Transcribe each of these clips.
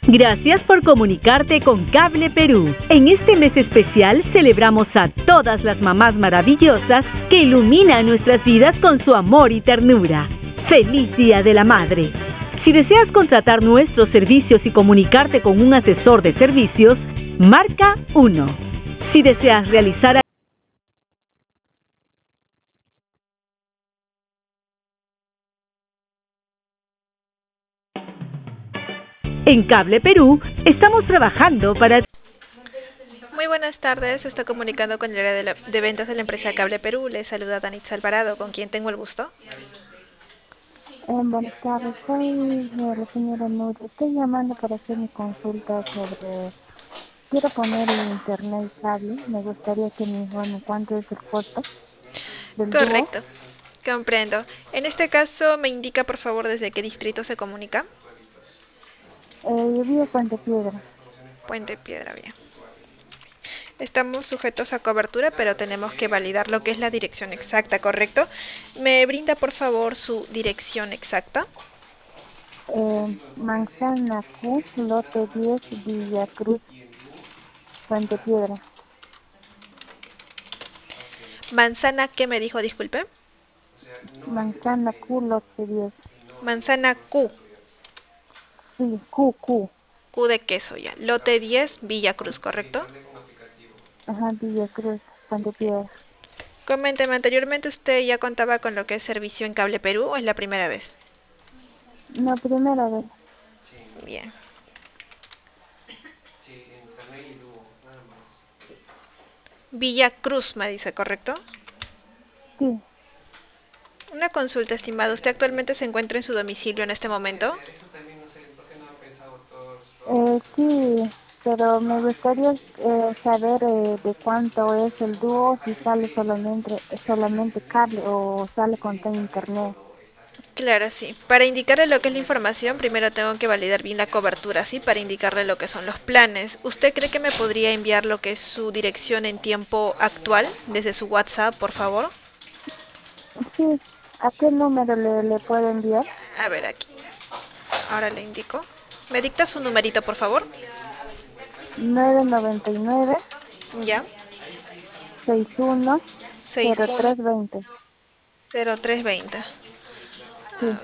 Gracias por comunicarte con Cable Perú. En este mes especial celebramos a todas las mamás maravillosas que iluminan nuestras vidas con su amor y ternura. ¡Feliz Día de la Madre! Si deseas contratar nuestros servicios y comunicarte con un asesor de servicios, marca 1. Si deseas realizar en Cable Perú, estamos trabajando para... Muy buenas tardes, se está comunicando con el área de ventas de la empresa Cable Perú. Le saluda Danitza Alvarado, con quien tengo el gusto. Buenas tardes, soy la señora Nuria. Estoy llamando para hacer mi consulta sobre... Quiero poner el internet cable. Me gustaría que me informe cuánto es el costo del dúo. Correcto, comprendo. En este caso, me indica por favor desde qué distrito se comunica. Yo vivo en Puente Piedra. Puente Piedra, bien. Estamos sujetos a cobertura, pero tenemos que validar lo que es la dirección exacta, ¿correcto? ¿Me brinda por favor su dirección exacta? Manzana Q, lote 10, Villa Cruz, Puente Piedra. Manzana, ¿qué me dijo? Disculpe. Manzana Q, lote 10. Manzana Q, Sí, Q. Q de queso ya. Lote 10, Villa Cruz, ¿correcto? Ajá, Villa Cruz, Puente Piedra. Coménteme, anteriormente usted ya contaba con lo que es servicio en Cable Perú o es la primera vez. No, primera vez. Bien. Villa Cruz me dice, ¿correcto? Sí. Una consulta, estimado. ¿Usted actualmente se encuentra en su domicilio en este momento? Sí, pero me gustaría saber de cuánto es el dúo, si sale solamente cable o sale con todo internet. Claro, sí. Para indicarle lo que es la información, primero tengo que validar bien la cobertura, ¿sí? Para indicarle lo que son los planes. ¿Usted cree que me podría enviar lo que es su dirección en tiempo actual desde su WhatsApp, por favor? Sí, ¿a qué número le puedo enviar? A ver, aquí. Ahora le indico. ¿Me dicta su numerito, por favor? 999 Ya. 61 0320. 610320. Sí,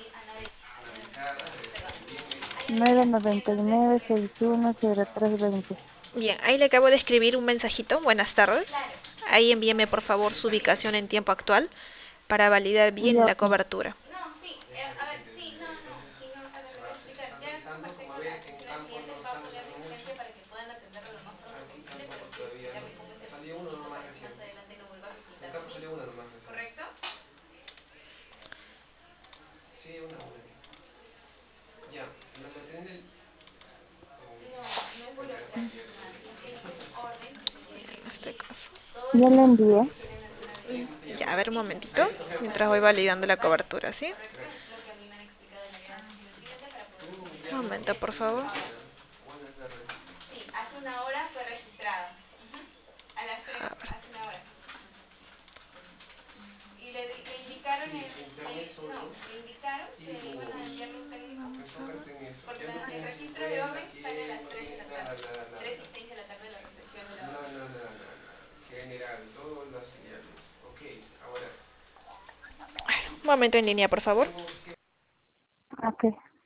999 61 0320. Bien, ahí le acabo de escribir un mensajito. Buenas tardes. Ahí envíeme por favor su ubicación en tiempo actual para validar bien Ya, la pues. cobertura. En este caso. Ya le envié. Ya, a ver un momentito, mientras voy validando la cobertura, ¿sí? Un momento, por favor. A ver. Un momento en línea, por favor. Ok.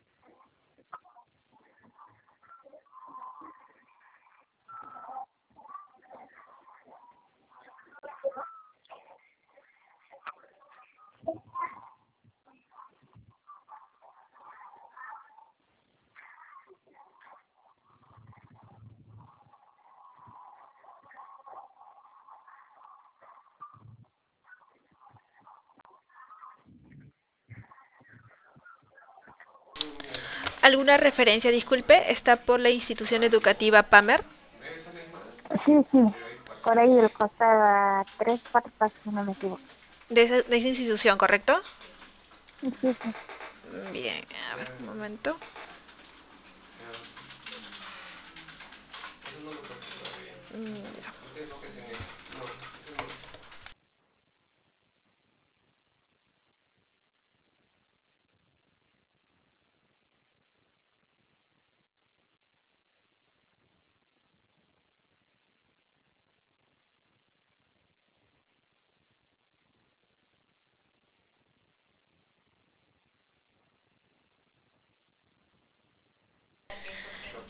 ¿Alguna referencia, disculpe? ¿Está por la institución educativa PAMER? Sí. Por ahí el costaba 3, 4 pasos, si no me equivoco. De esa institución, ¿correcto? Sí. Bien, a ver, un momento. Ya.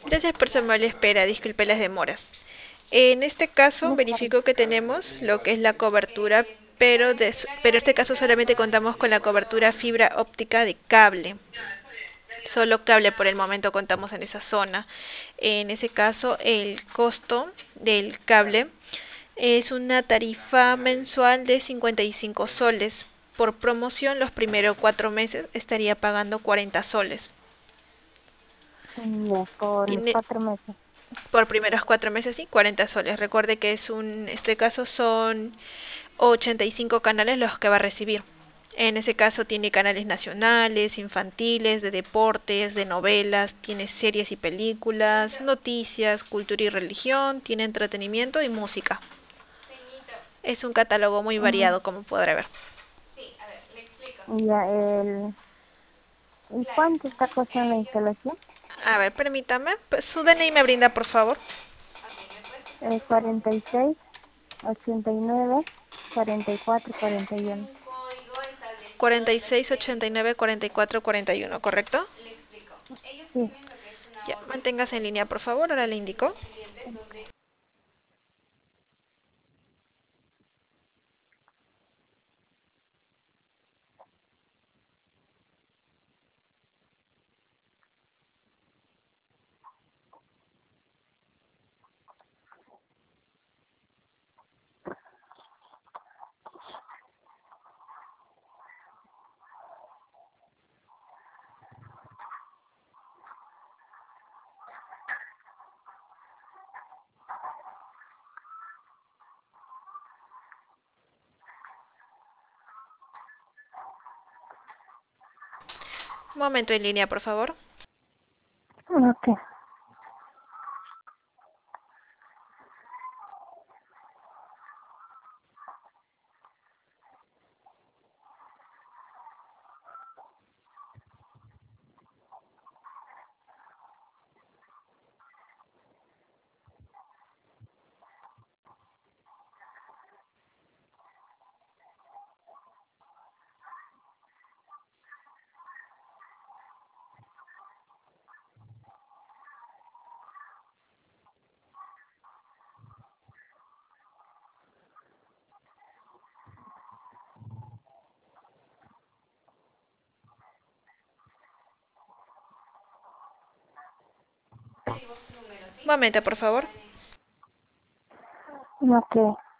Gracias por su amable espera, disculpe las demoras. En este caso No está bien. verifico que tenemos lo que es la cobertura, pero en este caso solamente contamos con la cobertura fibra óptica de cable. Solo cable por el momento contamos en esa zona. En ese caso, el costo del cable es una tarifa mensual de 55 soles. Por promoción, los primeros 4 meses estaría pagando 40 soles. Ya, por los Tiene, 4 meses. por primeros 4 meses, sí, 40 soles. Recuerde que en este caso son 85 canales los que va a recibir. En ese caso tiene canales nacionales, infantiles, de deportes, de novelas, tiene series y películas, noticias, cultura y religión, tiene entretenimiento y música. Es un catálogo muy Mm, variado, como podrá ver. Ya, ¿y cuánto está costando la instalación? A ver, permítame. Pues, su DNI me brinda, por favor. 46, 89, 44, 41. 46894441, ¿correcto? Sí. Ya, manténgase en línea, por favor. Ahora le indico. Un momento en línea, por favor. Ok. Un momento, por favor. Ok.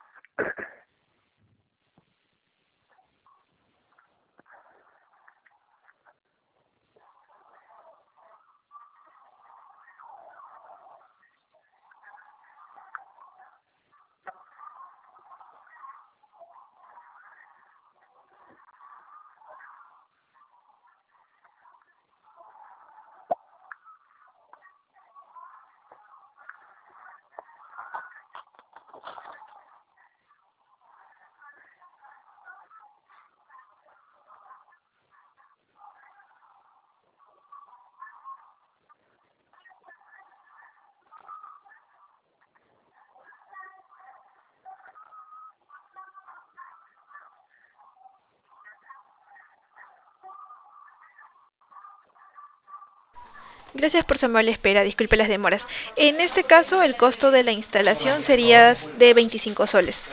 Gracias por su amable espera, disculpe las demoras. En este caso, el costo de la instalación sería de 25 soles.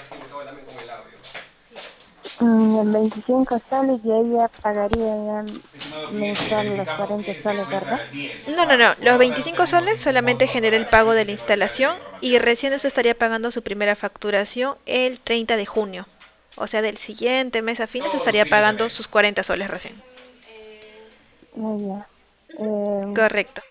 En 25 soles y ella pagaría ya mensual los 40 soles, ¿verdad? No, no, no. Los 25 soles solamente genera el pago de la instalación y recién usted estaría pagando su primera facturación el 30 de junio. O sea, del siguiente mes a fines estaría pagando sus 40 soles recién. Ya. Eh, Correcto.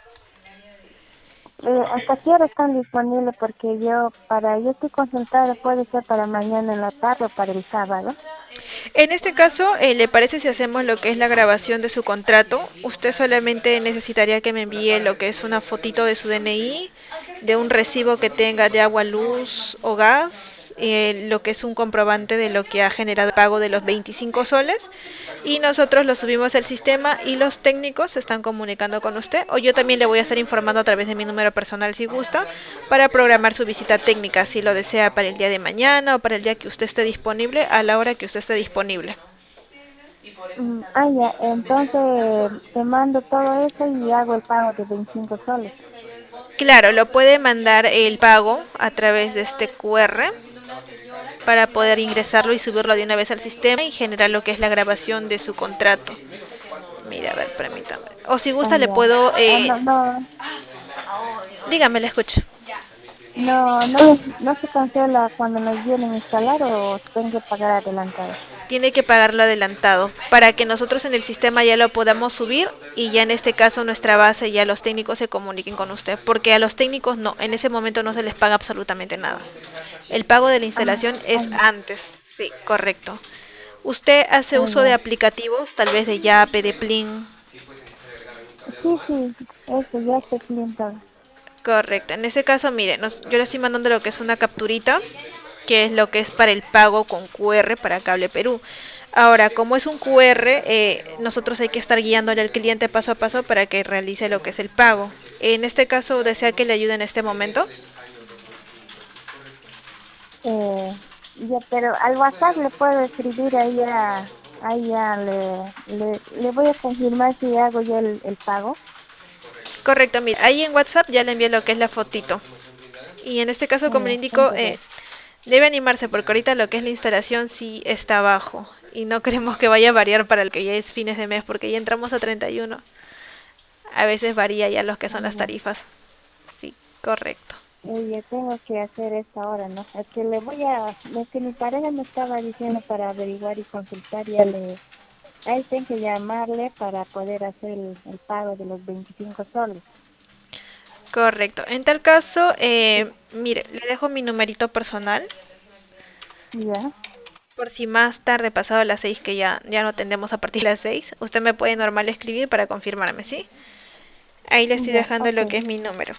¿Hasta qué hora están disponibles? Porque yo estoy concentrada, puede ser para mañana en la tarde o para el sábado. En este caso, ¿le parece si hacemos lo que es la grabación de su contrato? Usted solamente necesitaría que me envíe lo que es una fotito de su DNI, de un recibo que tenga de agua, luz o gas, lo que es un comprobante de lo que ha generado el pago de los 25 soles, y nosotros lo subimos al sistema y los técnicos se están comunicando con usted, o yo también le voy a estar informando a través de mi número personal si gusta, para programar su visita técnica, si lo desea para el día de mañana o para el día que usted esté disponible, a la hora que usted esté disponible. Ya, entonces te mando todo eso y hago el pago de 25 soles. Claro, lo puede mandar el pago a través de este QR para poder ingresarlo y subirlo de una vez al sistema y generar lo que es la grabación de su contrato. Mira, a ver, permítame. O si Ah, gusta le ya. puedo... Ah, no, no, dígame, le escucho. no se cancela cuando nos vienen a instalar o tengo que pagar adelantado. Tiene que pagarlo adelantado para que nosotros en el sistema ya lo podamos subir y ya en este caso nuestra base ya los técnicos se comuniquen con usted, porque a los técnicos no, en ese momento no se les paga absolutamente nada. El pago de la instalación es Ah, antes, sí, correcto. ¿Usted hace ah, uso de ya. aplicativos, tal vez de Yape, de Plin? Sí, sí, eso, ya estoy cliente. Correcto. En ese caso, mire, yo le estoy mandando lo que es una capturita, que es lo que es para el pago con QR para Cable Perú. Ahora, como es un QR, nosotros hay que estar guiándole al cliente paso a paso para que realice lo que es el pago. En este caso, ¿desea que le ayude en este momento? Ya, pero al WhatsApp le puedo escribir ahí ya le voy a confirmar si hago ya el pago. Correcto, mire, ahí en WhatsApp ya le envié lo que es la fotito. Y en este caso, como le Ya, indico, muchas gracias. debe animarse porque ahorita lo que es la instalación sí está bajo. Y no queremos que vaya a variar para el que ya es fines de mes porque ya entramos a 31. A veces varía ya los que Ah, son las ya. tarifas. Sí, correcto. Ya tengo que hacer esto ahora, ¿no? Es que lo que mi pareja me estaba diciendo para averiguar y consultar, ahí tengo que llamarle para poder hacer el pago de los 25 soles. Correcto. En tal caso, Sí. mire, le dejo mi numerito personal Ya, por si más tarde, pasado las 6, que ya no atendemos a partir de las 6, usted me puede normal escribir para confirmarme, ¿sí? Ahí le estoy ya, dejando lo ok. que es mi número.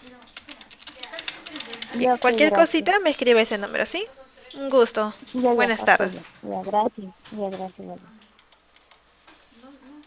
Sí, Ya, ok, cualquier gracias. cosita me escribe ese número, ¿sí? Un gusto. Ya, Buenas ok, tardes. ya, gracias. Ya, gracias.